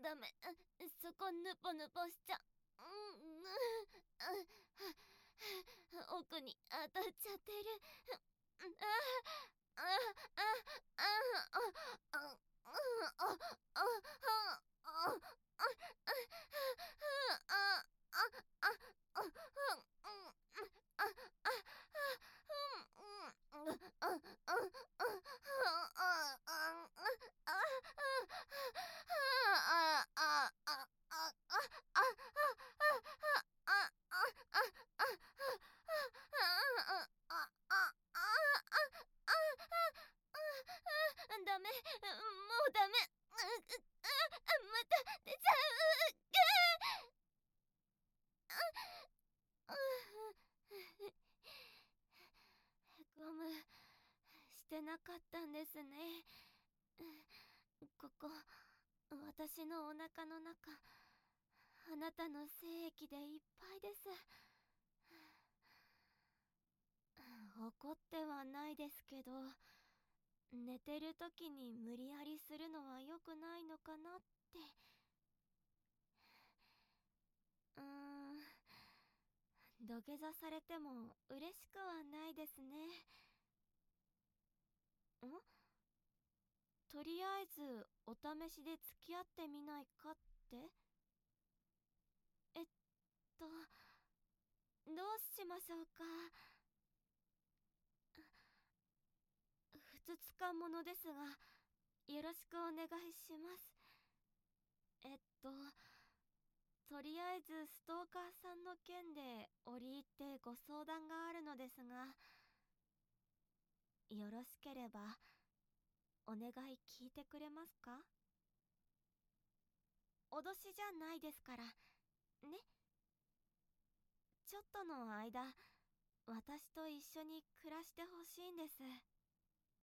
ダメ。そこぬぽぬぽしちゃ奥に当たっちゃってる。ダメ、もうダメ。また出ちゃう。ゴムしてなかったんですね。ここ、私のお腹の中、あなたの精液でいっぱいです。怒ってはないですけど、寝てる時に無理やりするのは良くないのかなって。土下座されても嬉しくはないですね。とりあえずお試しで付き合ってみないかって？どうしましょうか。ふつつかものですが、よろしくお願いします。とりあえずストーカーさんの件で折り入ってご相談があるのですが、よろしければお願い聞いてくれますか？脅しじゃないですからね。ちょっとの間、私と一緒に暮らしてほしいんです。